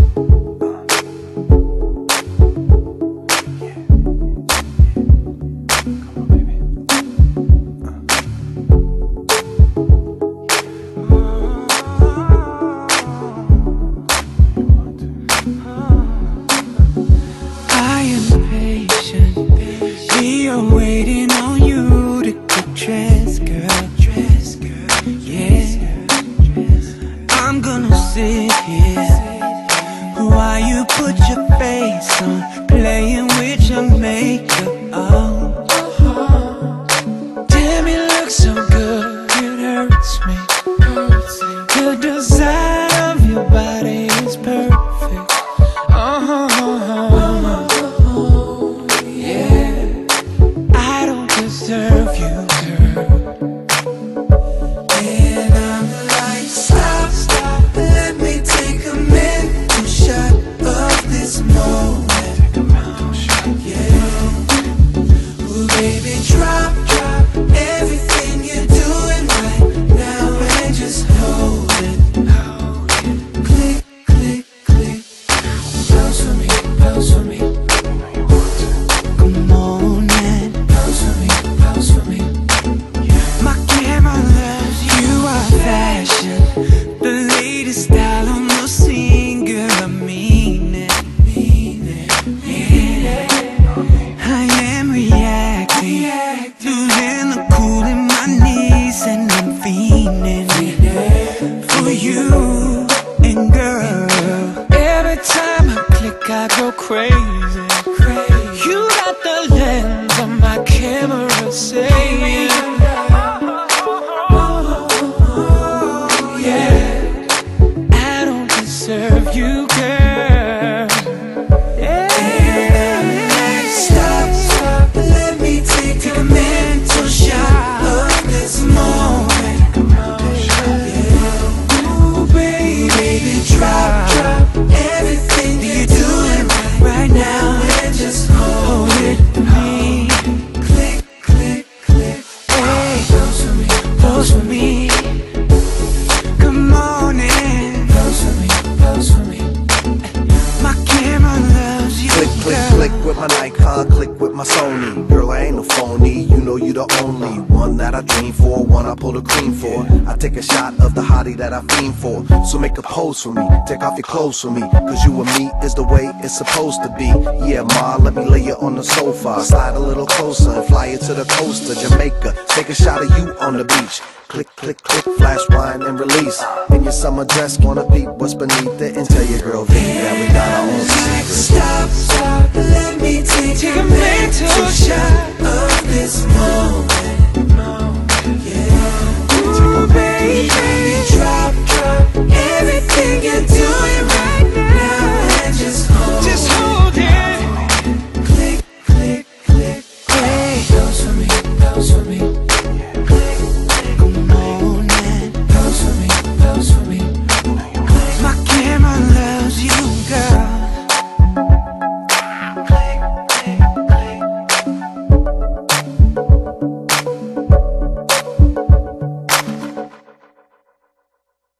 I'm waiting on you to get dressed, girl. Yeah, I'm gonna sit here while you put your face on, playing with your makeup. Oh, damn, you look so good, it hurts me. The design of your body is perfect. Deserve you, girl. And I'm like, stop, stop, let me take a mental shot of this moment. Yeah. Ooh, baby, drop, drop everything you're doing right now and just hold it. Click, click, click. Bounce for me, bounce for me. Come on and bounce for me. For me. My camera loves you are fashion, the latest style on the scene, girl, I mean it. Yeah. I am reacting, losing the cool in my knees, and I'm fiending for you. And girl, every time I click I go crazy. You got the lens on my camera saying, yeah, I don't deserve you, girl. Yeah. Stop, stop, let me take a mental shot of this moment. Yeah. Ooh, baby, drop, drop everything you're doing right now and just hold it to me. Click, click, click. Hey, pose for me. Come on in. Pose for me. My camera loves you. Click, click, click with my Nikon, click with my Sony. Girl, I ain't no phony, you know you the only one that I dream for, one I pull the cream for. I take a shot of the hottie that I fiend for. So make a pose for me, take off your clothes for me, cause you and me is the way it's supposed to be. Yeah, ma, let me lay you on the sofa, slide a little closer and fly you to the coast of Jamaica. Take a shot of you on the beach. Click, click, click, flash, wine, and release. In your summer dress, wanna peep what's beneath it, and tell your girl V that we got our own secrets. Stop, stop, let me take a mental shot of this moment.